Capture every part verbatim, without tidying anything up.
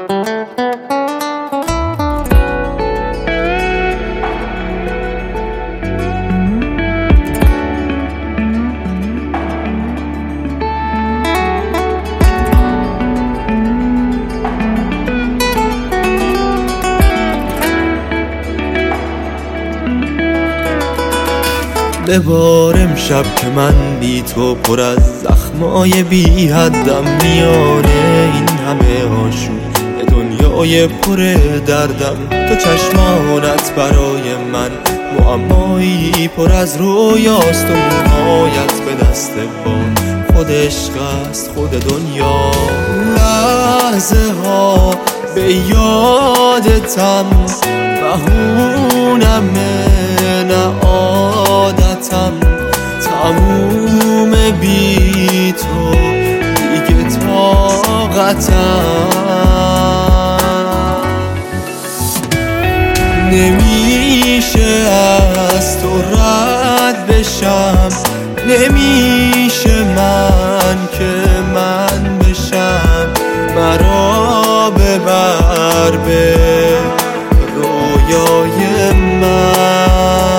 ببار امشب که من بی تو پر از زخمای بی حدم، میانه این همه آشوب دنیای پر دردم. تو چشمانت برای من معمایی پر از رویاست، و موهایت به دست با خود عشق است خود دنیا. لحظه ها به یادتم بهونمه نه عادتم، تموم بی تو دیگه طاقتم. نمیشه از تو رد بشم، نمیشه من که من بشم. مرا ببر به رویای من.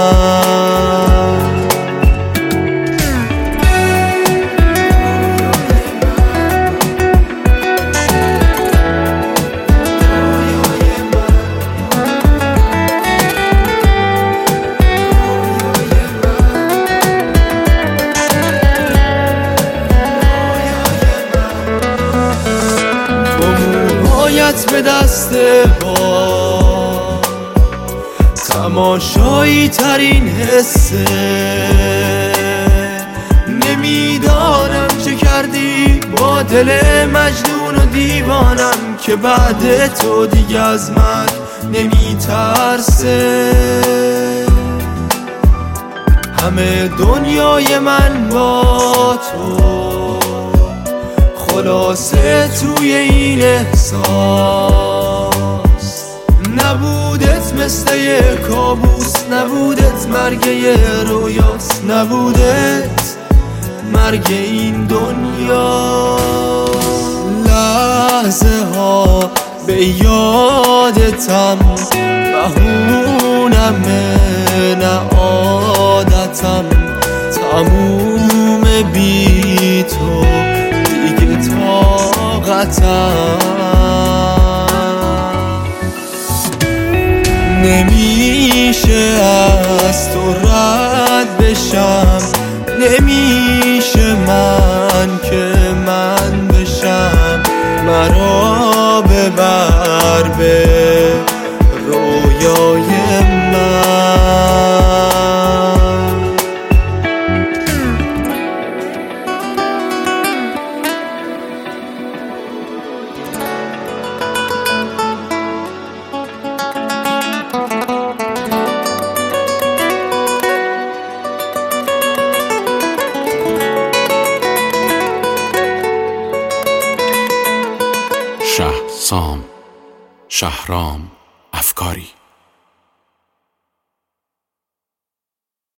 به دست با تماشایی ترین حسه، نمیدانم چه کردی با دل مجنون و دیوانم که بعد تو دیگه از من نمیترسه. همه دنیای من با تو خلاصه توی این احساس، نبودت مثل یه کابوس، نبودت مرگ یه رویاست، نبودت مرگ این دنیا. لحظه ها به یادتم بهونمه نه عادتم، تموم بی تو طاقتم. نمیشه از تو رد بشم، نمیشه من که من بشم. مرا ببر به رویای من. شهسام شهرام افکاری.